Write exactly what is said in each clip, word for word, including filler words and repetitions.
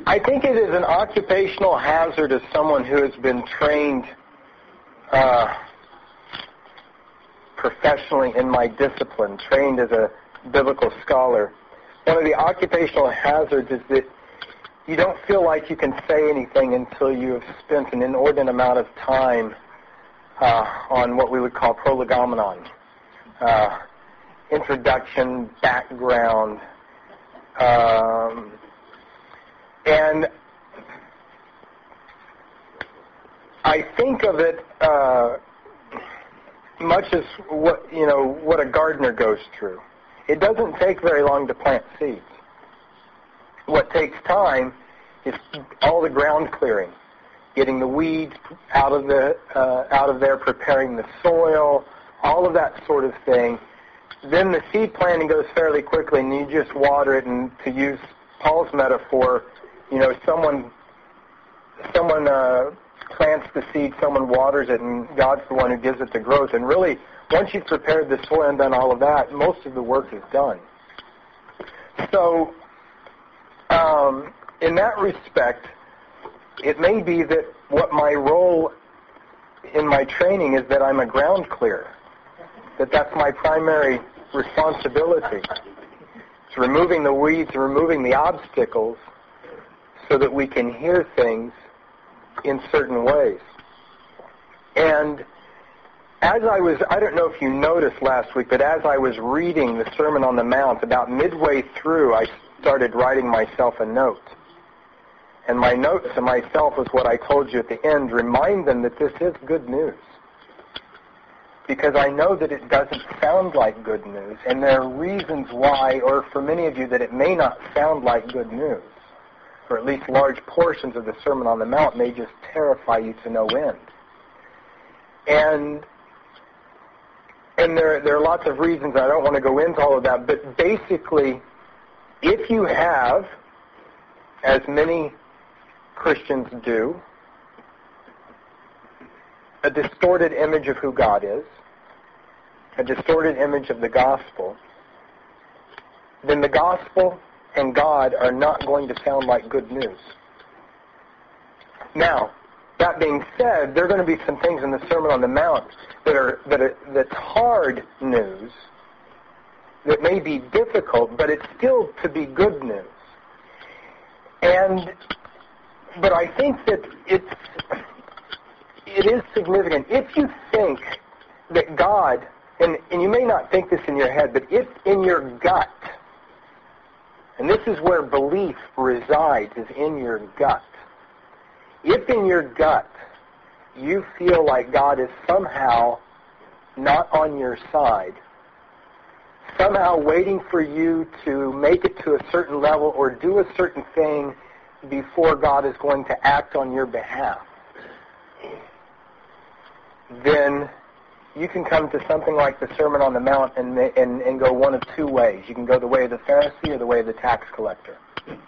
I think it is an occupational hazard as someone who has been trained uh, professionally in my discipline, trained as a biblical scholar. One of the occupational hazards is that you don't feel like you can say anything until you have spent an inordinate amount of time uh, on what we would call prolegomenon. Uh, introduction, background, um, and I think of it uh, much as what you know what a gardener goes through. It doesn't take very long to plant seeds. What takes time is all the ground clearing, getting the weeds out of the uh, out of there, preparing the soil, all of that sort of thing. Then the seed planting goes fairly quickly, and you just water it. And to use Paul's metaphor, you know, someone someone uh, plants the seed, someone waters it, and God's the one who gives it the growth. And really, once you've prepared the soil and done all of that, most of the work is done. So, um, in that respect, it may be that what my role in my training is that I'm a ground clearer, that that's my primary responsibility. It's removing the weeds, removing the obstacles so that we can hear things in certain ways. And as I was, I don't know if you noticed last week, but as I was reading the Sermon on the Mount, about midway through, I started writing myself a note. And my note to myself was what I told you at the end: remind them that this is good news. Because I know that it doesn't sound like good news, and there are reasons why, or for many of you, that it may not sound like good news, or at least large portions of the Sermon on the Mount may just terrify you to no end. And and there, there are lots of reasons. I don't want to go into all of that, but basically, if you have, as many Christians do, a distorted image of who God is, a distorted image of the gospel, then the gospel and God are not going to sound like good news. Now, that being said, there are going to be some things in the Sermon on the Mount that are that are that's hard news, that may be difficult, but it's still to be good news. And but I think that it's it is significant. If you think that God, and, and you may not think this in your head, but if in your gut, and this is where belief resides, is in your gut. If in your gut you feel like God is somehow not on your side, somehow waiting for you to make it to a certain level or do a certain thing before God is going to act on your behalf, then you can come to something like the Sermon on the Mount and, and, and go one of two ways. You can go the way of the Pharisee or the way of the tax collector.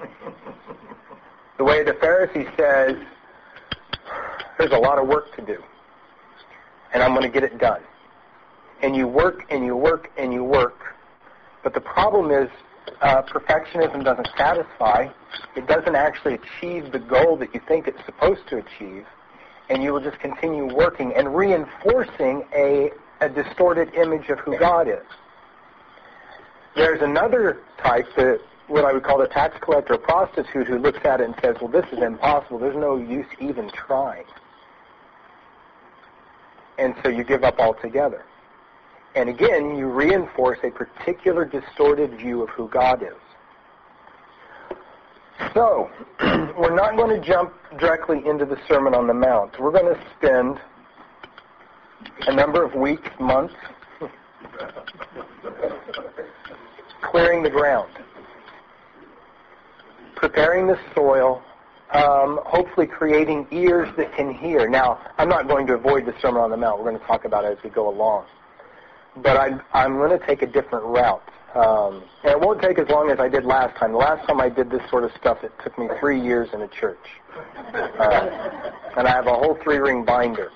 The way of the Pharisee says, there's a lot of work to do, and I'm going to get it done. And you work and you work and you work. But the problem is uh, perfectionism doesn't satisfy. It doesn't actually achieve the goal that you think it's supposed to achieve. And you will just continue working and reinforcing a, a distorted image of who God is. There's another type, that what I would call the tax collector or prostitute, who looks at it and says, well, this is impossible. There's no use even trying. And so you give up altogether. And again, you reinforce a particular distorted view of who God is. So, we're not going to jump directly into the Sermon on the Mount. We're going to spend a number of weeks, months, clearing the ground, preparing the soil, um, hopefully creating ears that can hear. Now, I'm not going to avoid the Sermon on the Mount. We're going to talk about it as we go along. But I'm, I'm going to take a different route. Um, and it won't take as long as I did last time. The last time I did this sort of stuff, it took me three years in a church. Uh, and I have a whole three-ring binder.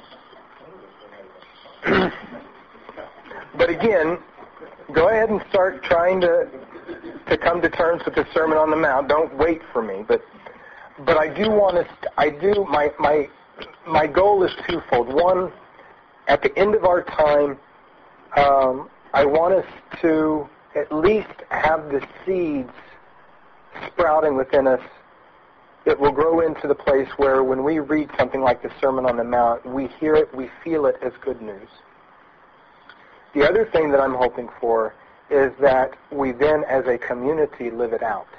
But again, go ahead and start trying to to come to terms with the Sermon on the Mount. Don't wait for me, but but I do want us. To, I do. My my my goal is twofold. One, at the end of our time, um, I want us to at least have the seeds sprouting within us that will grow into the place where when we read something like the Sermon on the Mount, we hear it, we feel it as good news. The other thing that I'm hoping for is that we then, as a community, live it out.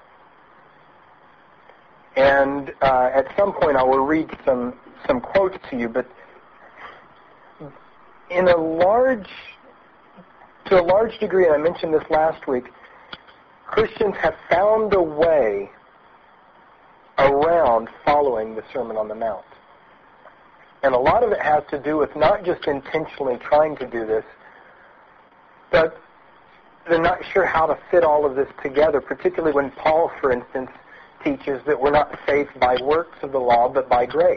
And uh, at some point I will read some, some quotes to you, but in a large, to a large degree, and I mentioned this last week, Christians have found a way around following the Sermon on the Mount. And a lot of it has to do with not just intentionally trying to do this, but they're not sure how to fit all of this together, particularly when Paul, for instance, teaches that we're not saved by works of the law, but by grace.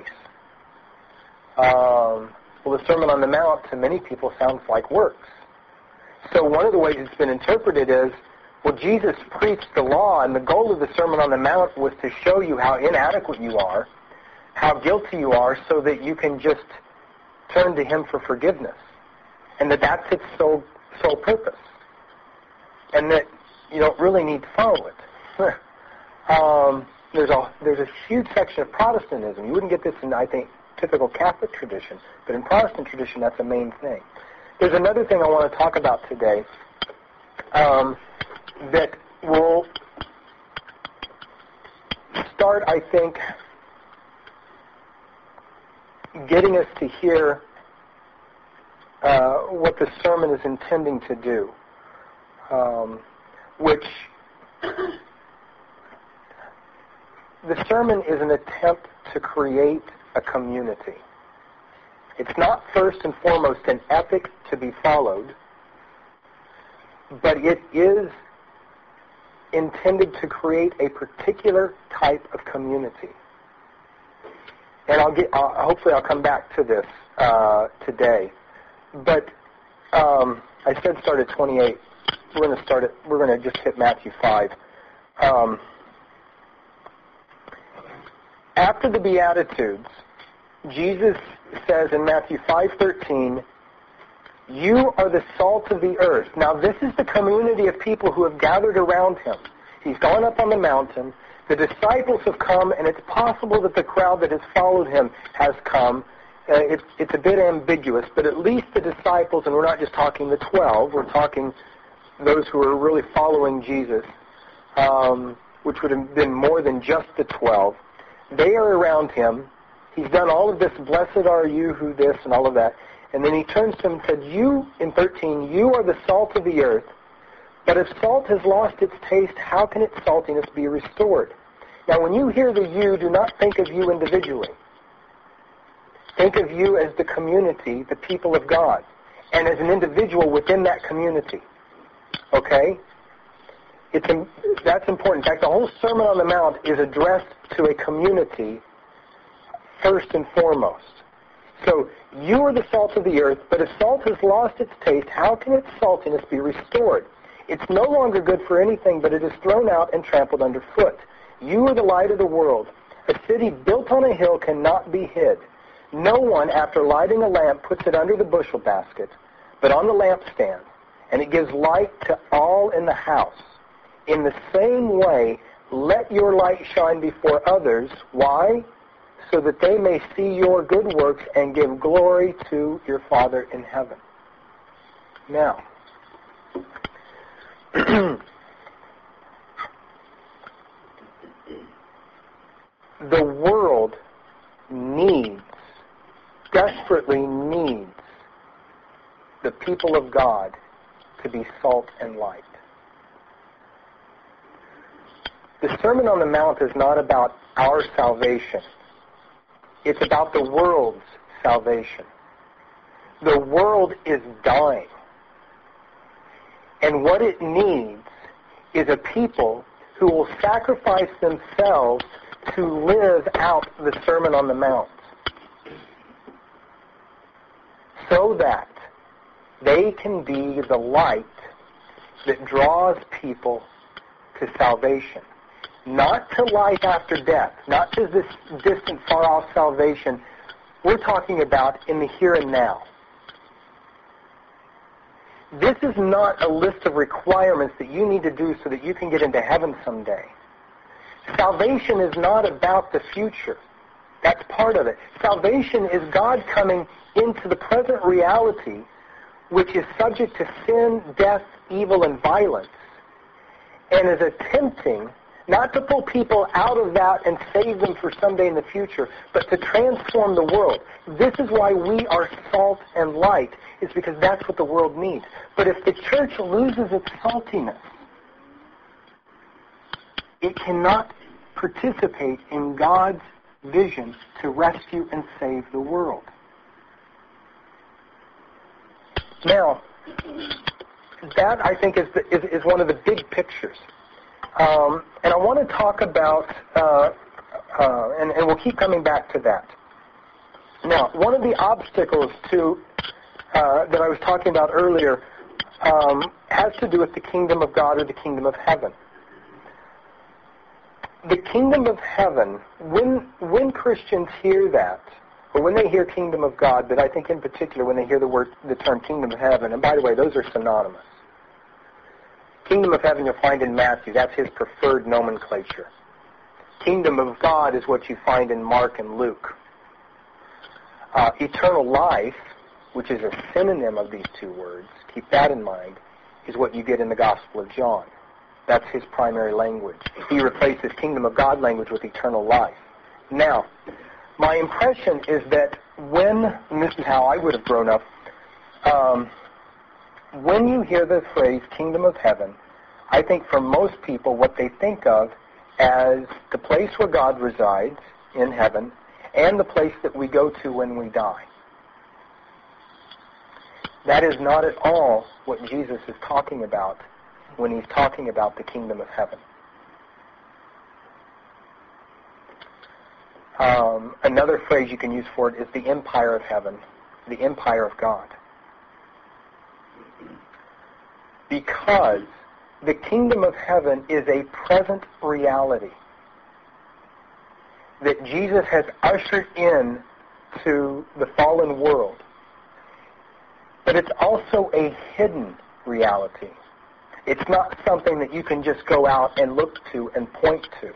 Um, well, the Sermon on the Mount to many people sounds like works. So one of the ways it's been interpreted is, well, Jesus preached the law, and the goal of the Sermon on the Mount was to show you how inadequate you are, how guilty you are, so that you can just turn to Him for forgiveness, and that that's its sole, sole purpose, and that you don't really need to follow it. um, there's a there's a huge section of Protestantism. You wouldn't get this in, I think, typical Catholic tradition, but in Protestant tradition, that's a main thing. There's another thing I want to talk about today. Um, that will start, I think, getting us to hear uh, what the sermon is intending to do, um, which the sermon is an attempt to create a community. It's not first and foremost an ethic to be followed, but it is intended to create a particular type of community. And I'll get. I'll, hopefully, I'll come back to this uh, today. But um, I said start at twenty-eight. We're going to start it. We're going to just hit Matthew five. Um, after the Beatitudes, Jesus says in Matthew five thirteen, "You are the salt of the earth." Now, this is the community of people who have gathered around Him. He's gone up on the mountain. The disciples have come, and it's possible that the crowd that has followed Him has come. Uh, it's, it's a bit ambiguous, but at least the disciples, and we're not just talking the twelve, we're talking those who are really following Jesus, um, which would have been more than just the twelve. They are around Him. He's done all of this, blessed are you who this, and all of that. And then He turns to them and said, you, in thirteen, you are the salt of the earth. But if salt has lost its taste, how can its saltiness be restored? Now, when you hear the you, do not think of you individually. Think of you as the community, the people of God, and as an individual within that community. Okay? It's a, that's important. In fact, the whole Sermon on the Mount is addressed to a community first and foremost. So, you are the salt of the earth, but if salt has lost its taste, how can its saltiness be restored? It's no longer good for anything, but it is thrown out and trampled underfoot. You are the light of the world. A city built on a hill cannot be hid. No one, after lighting a lamp, puts it under the bushel basket, but on the lampstand, and it gives light to all in the house. In the same way, let your light shine before others. Why? So that they may see your good works and give glory to your Father in heaven. Now, the world needs, desperately needs, the people of God to be salt and light. The Sermon on the Mount is not about our salvation. It's about the world's salvation. The world is dying. And what it needs is a people who will sacrifice themselves to live out the Sermon on the Mount, so that they can be the light that draws people to salvation. not to life after death, not to this distant, far-off salvation. We're talking about in the here and now. This is not a list of requirements that you need to do so that you can get into heaven someday. Salvation is not about the future. That's part of it. Salvation is God coming into the present reality, which is subject to sin, death, evil, and violence, and is attempting not to pull people out of that and save them for someday in the future, but to transform the world. This is why we are salt and light, is because that's what the world needs. But if the church loses its saltiness, it cannot participate in God's vision to rescue and save the world. Now, that I think is, the, is, is one of the big pictures. Um, and I want to talk about, uh, uh, and, and we'll keep coming back to that. Now, one of the obstacles to uh, that I was talking about earlier um, has to do with the kingdom of God or the kingdom of heaven. The kingdom of heaven, when when Christians hear that, or when they hear kingdom of God, but I think in particular when they hear the word, the term kingdom of heaven, and by the way, those are synonymous. Kingdom of heaven you'll find in Matthew. That's his preferred nomenclature. Kingdom of God is what you find in Mark and Luke. Uh, eternal life, which is a synonym of these two words, keep that in mind, is what you get in the Gospel of John. That's his primary language. He replaces kingdom of God language with eternal life. Now, my impression is that when, and this is how I would have grown up, um, when you hear the phrase kingdom of heaven, I think for most people what they think of as the place where God resides in heaven and the place that we go to when we die. That is not at all what Jesus is talking about when he's talking about the kingdom of heaven. Um, another phrase you can use for it is the empire of heaven, the empire of God. Because the kingdom of heaven is a present reality that Jesus has ushered in to the fallen world. But it's also a hidden reality. It's not something that you can just go out and look to and point to.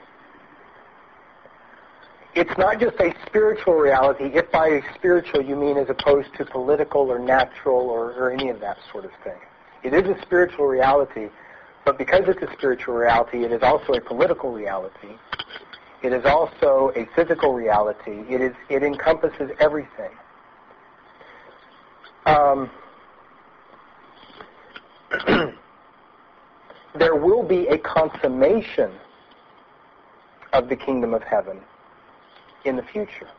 It's not just a spiritual reality, if by spiritual you mean as opposed to political or natural or, or any of that sort of thing. It is a spiritual reality, but because it's a spiritual reality, it is also a political reality. It is also a physical reality. It is. It encompasses everything. Um, there will be a consummation of the kingdom of heaven in the future.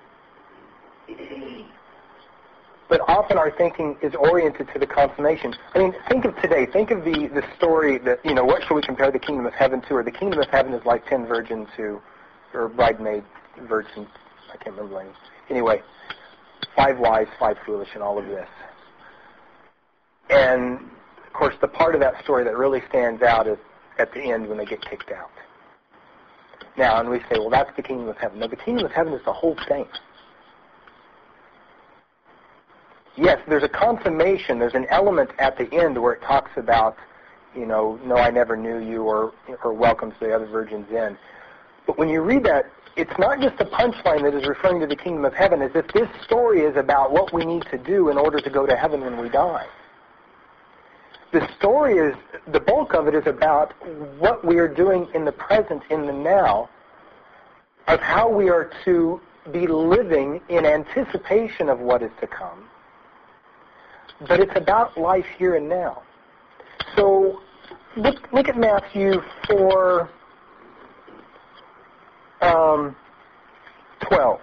But often our thinking is oriented to the consummation. I mean, think of today. Think of the, the story that, you know, what shall we compare the kingdom of heaven to? Or the kingdom of heaven is like ten virgins who, or bridesmaid virgins, I can't remember the name. Anyway, five wise, five foolish, and all of this. And, of course, the part of that story that really stands out is at the end when they get kicked out. Now, and we say, well, that's the kingdom of heaven. No, the kingdom of heaven is the whole thing. Yes, there's a consummation. There's an element at the end where it talks about, you know, no, I never knew you, or or welcome to the other virgins in. But when you read that, it's not just a punchline that is referring to the kingdom of heaven, as if this story is about what we need to do in order to go to heaven when we die. The story is, the bulk of it is about what we are doing in the present, in the now, of how we are to be living in anticipation of what is to come. But it's about life here and now. So look, look at Matthew four, um, twelve.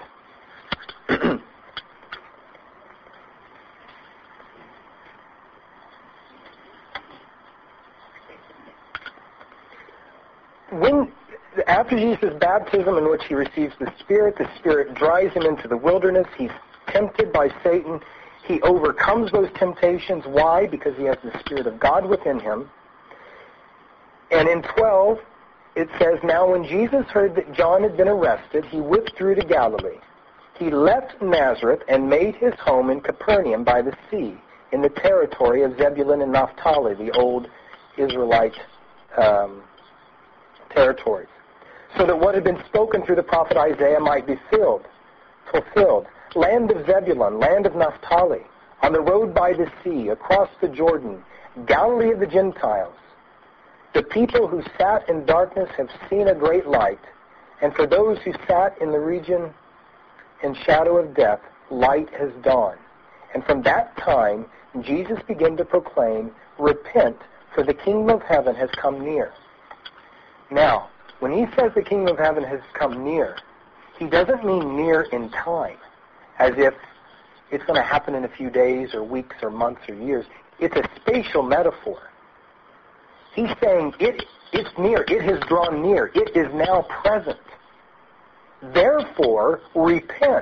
When, after Jesus' baptism in which he receives the Spirit, the Spirit drives him into the wilderness. He's tempted by Satan. He overcomes those temptations. Why? Because he has the Spirit of God within him. And in twelve, it says, "Now when Jesus heard that John had been arrested, he withdrew to Galilee. He left Nazareth and made his home in Capernaum by the sea, in the territory of Zebulun and Naphtali," the old Israelite um, territories, "so that what had been spoken through the prophet Isaiah might be filled, fulfilled. Land of Zebulun, land of Naphtali, on the road by the sea, across the Jordan, Galilee of the Gentiles. The people who sat in darkness have seen a great light, and for those who sat in the region and shadow of death, light has dawned." And from that time, Jesus began to proclaim, "Repent, for the kingdom of heaven has come near." Now, when he says the kingdom of heaven has come near, he doesn't mean near in time, as if it's going to happen in a few days or weeks or months or years. It's a spatial metaphor. He's saying it, it's near. It has drawn near. It is now present. Therefore, repent.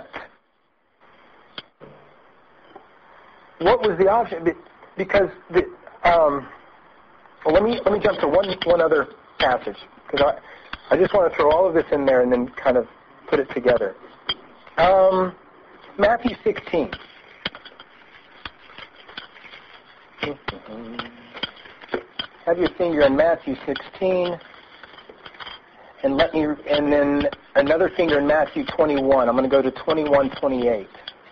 What was the option? Because the, um, well, let me let me jump to one one other passage, because I I just want to throw all of this in there and then kind of put it together. Um, Matthew sixteen. Have your finger in Matthew sixteen, and let me, and then another finger in Matthew twenty-one. I'm going to go to twenty-one twenty-eight.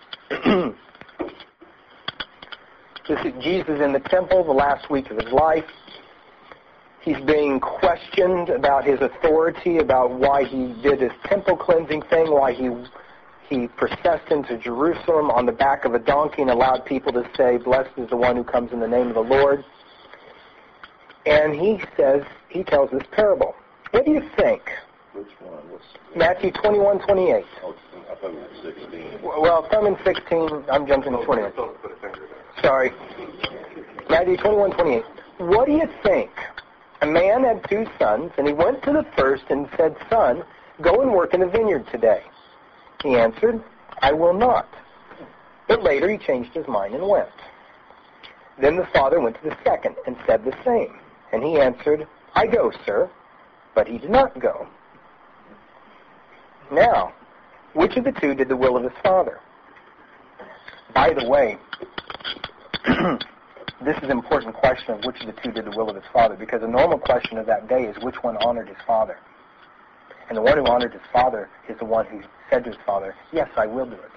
This is Jesus in the temple, the last week of his life. He's being questioned about his authority, about why he did his temple cleansing thing, why he he processed into Jerusalem on the back of a donkey and allowed people to say, "Blessed is the one who comes in the name of the Lord." And he says, he tells this parable. What do you think? Which one? What's, Matthew twenty-one twenty-eight. Oh, I thought it was sixteen. Well, if I'm in sixteen, I'm jumping to twenty-eight. Sorry. Matthew twenty-one twenty-eight. What do you think? A man had two sons, and he went to the first and said, "Son, go and work in the vineyard today." He answered, "I will not." But later he changed his mind and went. Then the father went to the second and said the same. And he answered, "I go, sir." But he did not go. Now, which of the two did the will of his father? By the way, this is an important question of which of the two did the will of his father, because a normal question of that day is which one honored his father. And the one who honored his father is the one who said to his father, "Yes, I will do it."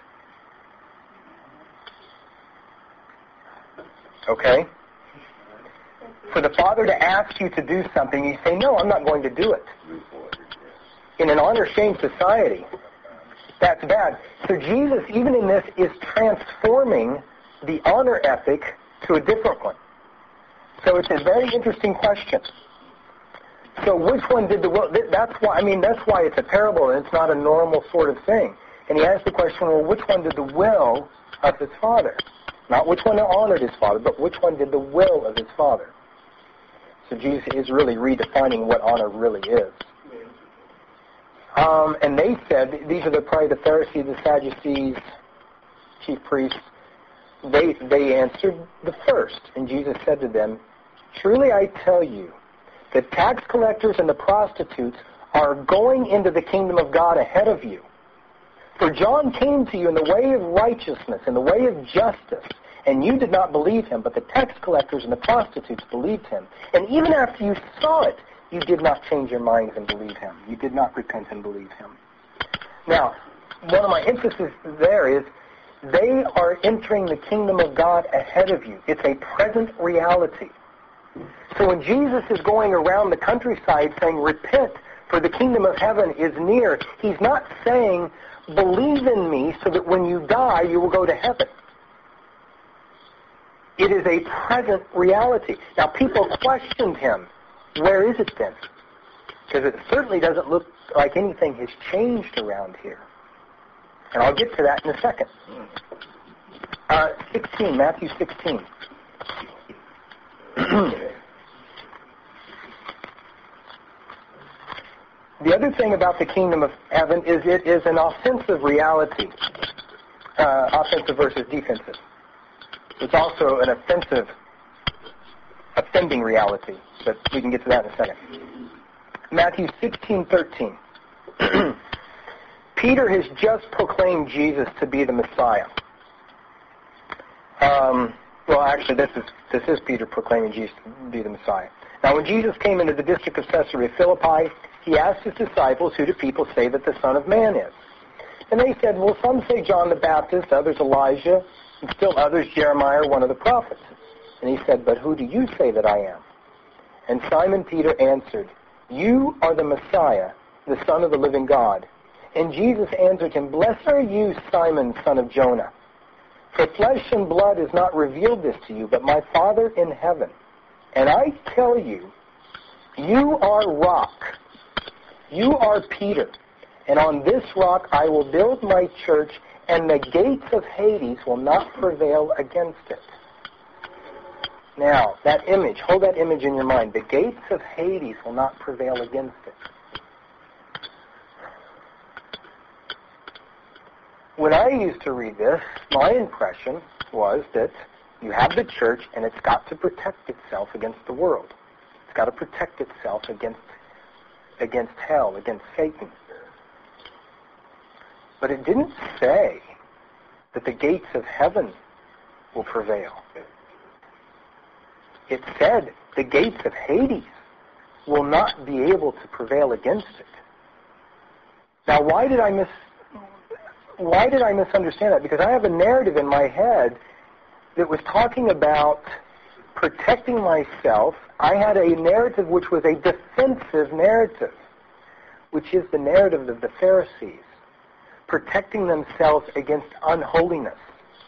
Okay? For the father to ask you to do something, you say, "No, I'm not going to do it." In an honor-shame society, that's bad. So Jesus, even in this, is transforming the honor ethic to a different one. So it's a very interesting question. So which one did the will? That's why, I mean, that's why it's a parable and it's not a normal sort of thing. And he asked the question, well, which one did the will of his father? Not which one honored his father, but which one did the will of his father? So Jesus is really redefining what honor really is. Um, and they said, these are the, probably the Pharisees, the Sadducees, chief priests, they, they answered the first. And Jesus said to them, "Truly I tell you, the tax collectors and the prostitutes are going into the kingdom of God ahead of you. For John came to you in the way of righteousness, in the way of justice, and you did not believe him, but the tax collectors and the prostitutes believed him. And even after you saw it, you did not change your minds and believe him. You did not repent and believe him." Now, one of my emphasis there is they are entering the kingdom of God ahead of you. It's a present reality. So when Jesus is going around the countryside saying, "Repent, for the kingdom of heaven is near," he's not saying, "Believe in me so that when you die, you will go to heaven." It is a present reality. Now, people questioned him. Where is it then? Because it certainly doesn't look like anything has changed around here. And I'll get to that in a second. Uh, sixteen, Matthew sixteen. The other thing about the kingdom of heaven is it is an offensive reality. Uh, offensive versus defensive. It's also an offensive, offending reality. But we can get to that in a second. Matthew sixteen thirteen. Peter has just proclaimed Jesus to be the Messiah. Um, well, actually, this is this is Peter proclaiming Jesus to be the Messiah. Now, when Jesus came into the district of Caesarea Philippi, he asked his disciples, "Who do people say that the Son of Man is?" And they said, "Well, some say John the Baptist, others Elijah, and still others Jeremiah, or one of the prophets." And he said, "But who do you say that I am?" And Simon Peter answered, "You are the Messiah, the Son of the living God." And Jesus answered him, "Blessed are you, Simon, son of Jonah. For flesh and blood has not revealed this to you, but my Father in heaven. And I tell you, you are rock. You are Peter. And on this rock I will build my church, and the gates of Hades will not prevail against it." Now, that image, hold that image in your mind. The gates of Hades will not prevail against it. When I used to read this, my impression was that you have the church and it's got to protect itself against the world. It's got to protect itself against against hell, against Satan. But it didn't say that the gates of heaven will prevail. It said the gates of Hades will not be able to prevail against it. Now, why did I mis why did I misunderstand that? Because I have a narrative in my head that was talking about protecting myself. I had a narrative which was a defensive narrative, which is the narrative of the Pharisees, protecting themselves against unholiness.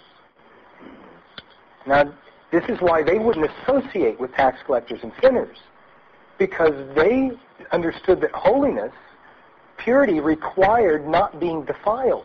Now, this is why they wouldn't associate with tax collectors and sinners, because they understood that holiness, purity, required not being defiled.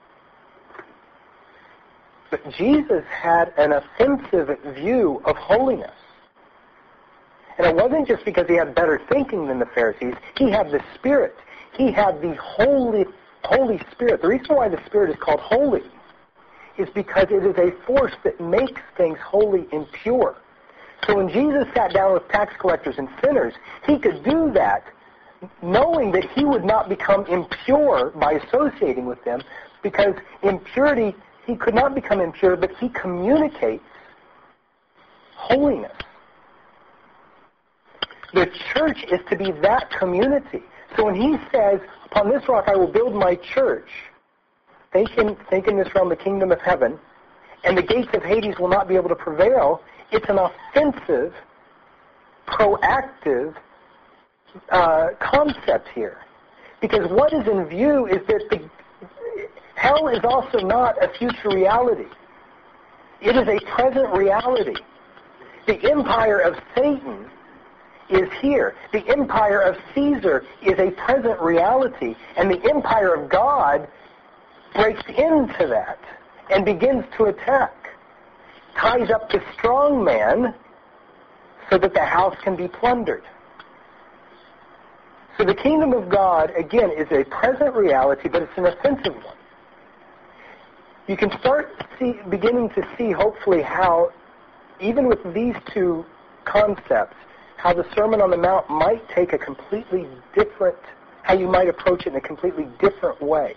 But Jesus had an offensive view of holiness. And it wasn't just because he had better thinking than the Pharisees. He had the Spirit. He had the Holy, Holy Spirit. The reason why the Spirit is called holy is because it is a force that makes things holy and pure. So when Jesus sat down with tax collectors and sinners, he could do that knowing that he would not become impure by associating with them, because impurity, he could not become impure, but he communicates holiness. The church is to be that community. So when he says, "Upon this rock I will build my church," think in, think in this realm, the kingdom of heaven, and the gates of Hades will not be able to prevail, it's an offensive, proactive uh, concept here. Because what is in view is that the hell is also not a future reality. It is a present reality. The empire of Satan is here. The empire of Caesar is a present reality. And the empire of God breaks into that and begins to attack. Ties up the strong man so that the house can be plundered. So the kingdom of God, again, is a present reality, but it's an offensive one. You can start see, beginning to see, hopefully, how, even with these two concepts, how the Sermon on the Mount might take a completely different, how you might approach it in a completely different way.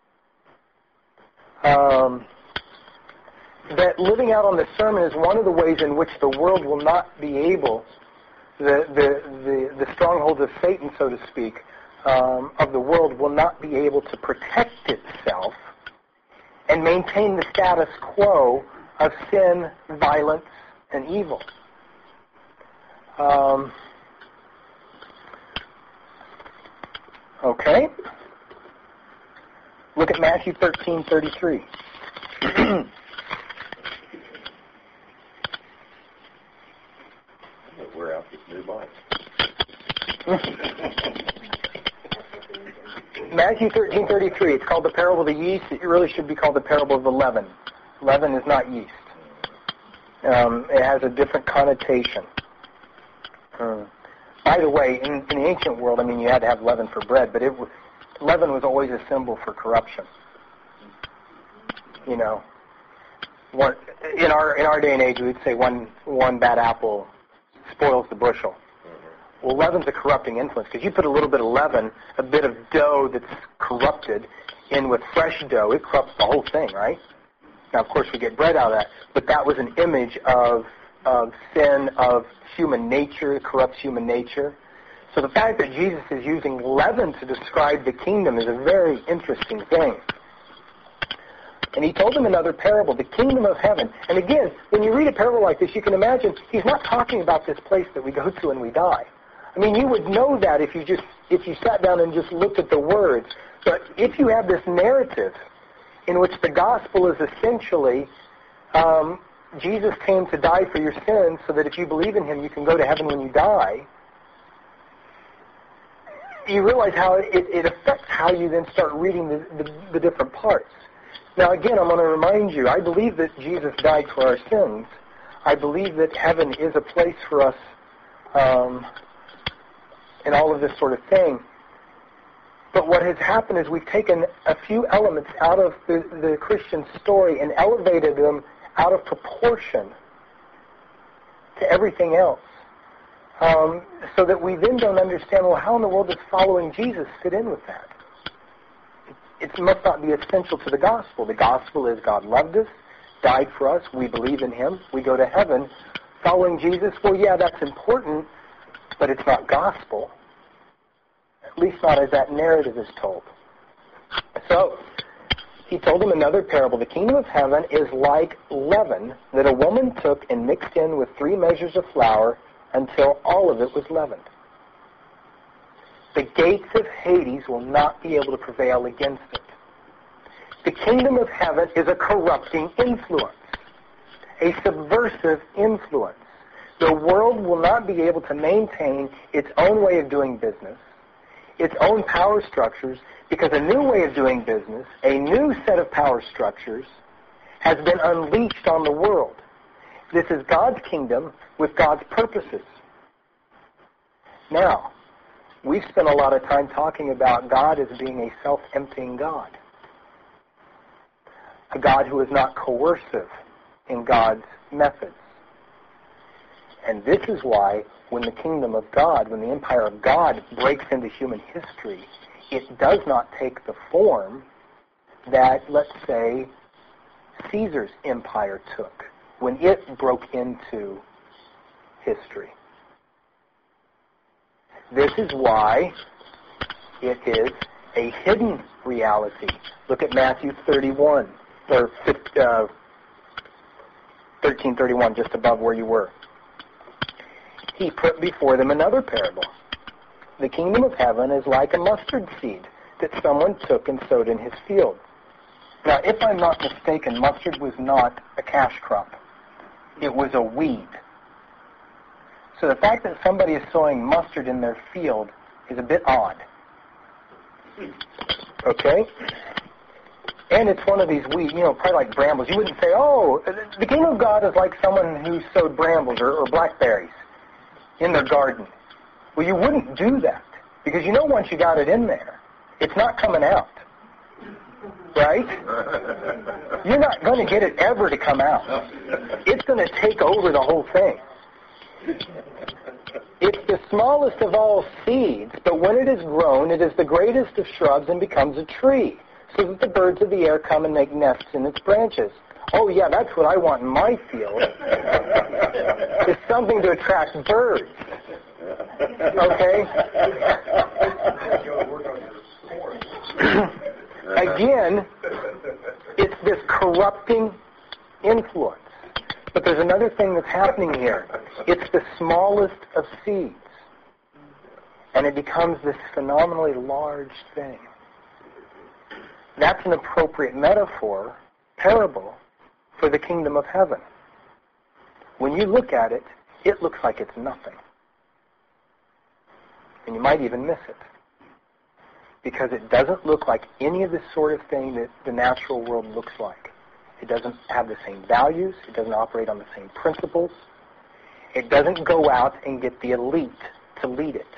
Um, that living out on the sermon is one of the ways in which the world will not be able, the the, the, the strongholds of Satan, so to speak, um, of the world will not be able to protect itself and maintain the status quo of sin, violence, and evil. Um, okay. Look at Matthew thirteen thirty-three. We're out this new bike. Matthew thirteen thirty-three. It's called the parable of the yeast. It really should be called the parable of the leaven. Leaven is not yeast. Um, it has a different connotation. Uh, by the way, in, in the ancient world, I mean, you had to have leaven for bread, but it was, leaven was always a symbol for corruption. You know, one, in our in our day and age, we'd say one one bad apple spoils the bushel. Well, leaven's a corrupting influence because you put a little bit of leaven, a bit of dough that's corrupted, in with fresh dough, it corrupts the whole thing, right? Now, of course, we get bread out of that, but that was an image of, of sin, of human nature. It corrupts human nature. So the fact that Jesus is using leaven to describe the kingdom is a very interesting thing. And he told them another parable, the kingdom of heaven. And again, when you read a parable like this, you can imagine he's not talking about this place that we go to when we die. I mean, you would know that if you just if you sat down and just looked at the words. But if you have this narrative in which the gospel is essentially um, Jesus came to die for your sins so that if you believe in him, you can go to heaven when you die, you realize how it, it affects how you then start reading the, the, the different parts. Now, again, I'm going to remind you, I believe that Jesus died for our sins. I believe that heaven is a place for us um, and all of this sort of thing. But what has happened is we've taken a few elements out of the, the Christian story and elevated them out of proportion to everything else. Um, so that we then don't understand, well, how in the world does following Jesus fit in with that? It must not be essential to the gospel. The gospel is God loved us, died for us, we believe in him, we go to heaven. Following Jesus, well, yeah, that's important, but it's not gospel. At least not as that narrative is told. So, he told them another parable. The kingdom of heaven is like leaven that a woman took and mixed in with three measures of flour until all of it was leavened. The gates of Hades will not be able to prevail against it. The kingdom of heaven is a corrupting influence, a subversive influence. The world will not be able to maintain its own way of doing business, its own power structures, because a new way of doing business, a new set of power structures, has been unleashed on the world. This is God's kingdom with God's purposes. Now, we've spent a lot of time talking about God as being a self-emptying God. A God who is not coercive in God's methods. And this is why when the kingdom of God, when the empire of God breaks into human history, it does not take the form that, let's say, Caesar's empire took when it broke into history. This is why it is a hidden reality. Look at Matthew thirty-one, or uh, thirteen thirty-one, just above where you were. He put before them another parable. The kingdom of heaven is like a mustard seed that someone took and sowed in his field. Now, if I'm not mistaken, mustard was not a cash crop. It was a weed. So the fact that somebody is sowing mustard in their field is a bit odd. Okay? And it's one of these weeds, you know, probably like brambles. You wouldn't say, oh, the kingdom of God is like someone who sowed brambles or, or blackberries in their garden. Well, you wouldn't do that because you know once you got it in there, it's not coming out. Right? You're not going to get it ever to come out. It's going to take over the whole thing. It's the smallest of all seeds, but when it is grown, it is the greatest of shrubs and becomes a tree, so that the birds of the air come and make nests in its branches. Oh, yeah, that's what I want in my field. It's something to attract birds. Okay? Again, it's this corrupting influence. But there's another thing that's happening here. It's the smallest of seeds. And it becomes this phenomenally large thing. That's an appropriate metaphor, parable, for the kingdom of heaven. When you look at it, it looks like it's nothing. And you might even miss it. Because it doesn't look like any of the sort of thing that the natural world looks like. It doesn't have the same values. It doesn't operate on the same principles. It doesn't go out and get the elite to lead it.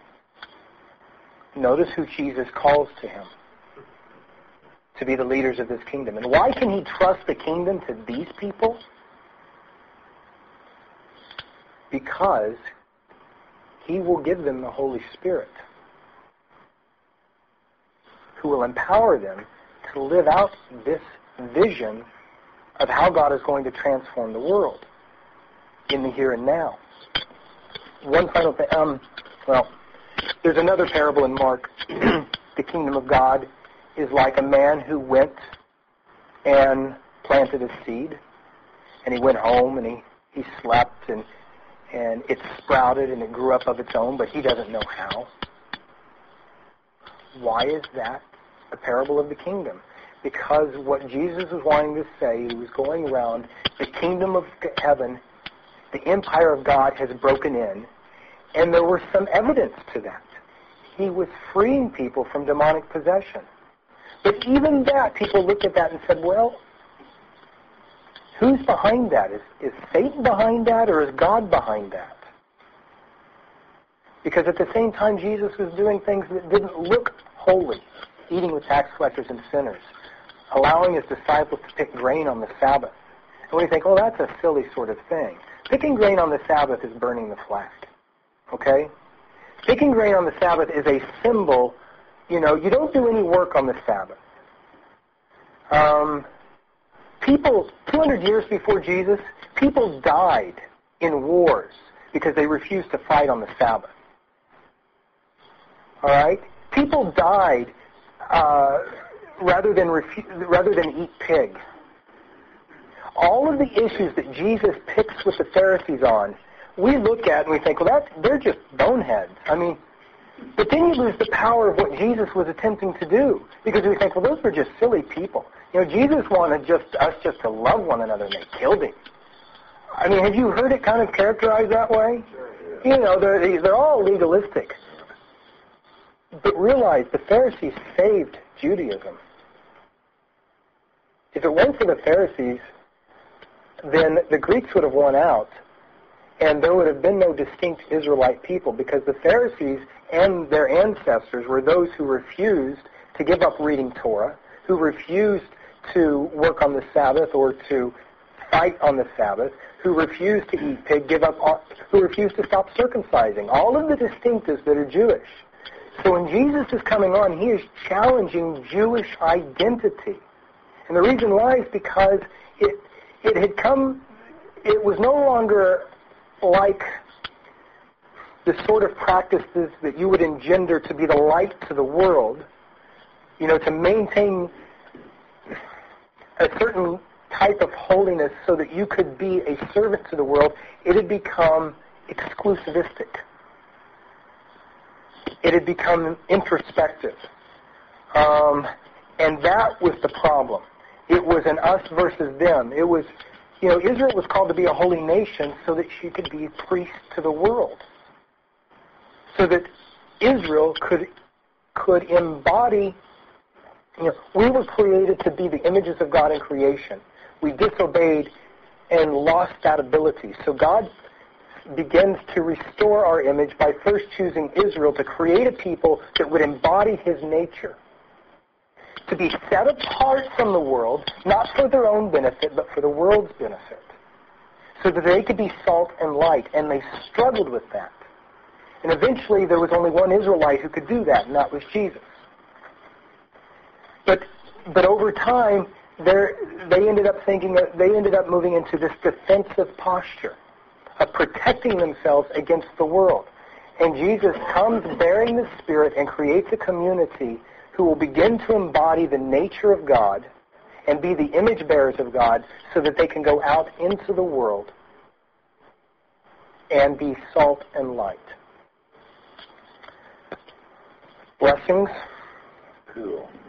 Notice who Jesus calls to him to be the leaders of this kingdom. And why can he trust the kingdom to these people? Because He will give them the Holy Spirit, who will empower them to live out this vision of how God is going to transform the world in the here and now. One final thing. Um, well, there's another parable in Mark. The kingdom of God is like a man who went and planted a seed, and he went home and he, he slept, and and it sprouted and it grew up of its own, but he doesn't know how. Why is that a parable of the kingdom? Because what Jesus was wanting to say, he was going around, the kingdom of heaven, the empire of God has broken in, and there was some evidence to that. He was freeing people from demonic possession. But even that, people looked at that and said, well, who's behind that? Is, is Satan behind that, or is God behind that? Because at the same time, Jesus was doing things that didn't look holy, eating with tax collectors and sinners, allowing his disciples to pick grain on the Sabbath. And we think, oh, that's a silly sort of thing. Picking grain on the Sabbath is burning the flax. Okay? Picking grain on the Sabbath is a symbol. You know, you don't do any work on the Sabbath. Um, people, two hundred years before Jesus, people died in wars because they refused to fight on the Sabbath. All right? People died uh, rather than refu- rather than eat pig. All of the issues that Jesus picks with the Pharisees on, we look at and we think, well, that's, they're just boneheads. I mean, but then you lose the power of what Jesus was attempting to do, because we think, well, those were just silly people. You know, Jesus wanted just us just to love one another, and they killed him. I mean, have you heard it kind of characterized that way? You know, they're, they're all legalistic. But realize the Pharisees saved Judaism. If it weren't for the Pharisees, then the Greeks would have won out, and there would have been no distinct Israelite people, because the Pharisees and their ancestors were those who refused to give up reading Torah, who refused to work on the Sabbath or to fight on the Sabbath, who refused to eat pig, give up, who refused to stop circumcising. All of the distinctives that are Jewish. So when Jesus is coming on, he is challenging Jewish identity. And the reason why is because it it had come, it was no longer like the sort of practices that you would engender to be the light to the world, you know, to maintain a certain type of holiness so that you could be a servant to the world. It had become exclusivistic. It had become introspective. Um, and that was the problem. It was an us versus them. It was, you know, Israel was called to be a holy nation so that she could be a priest to the world. So that Israel could could embody, you know, we were created to be the images of God in creation. We disobeyed and lost that ability. So God begins to restore our image by first choosing Israel to create a people that would embody his nature, to be set apart from the world, not for their own benefit, but for the world's benefit, so that they could be salt and light, and they struggled with that. And eventually there was only one Israelite who could do that, and that was Jesus. But but over time, they ended up thinking that they ended up moving into this defensive posture of protecting themselves against the world. And Jesus comes bearing the Spirit and creates a community who will begin to embody the nature of God and be the image bearers of God, so that they can go out into the world and be salt and light. Blessings. Cool.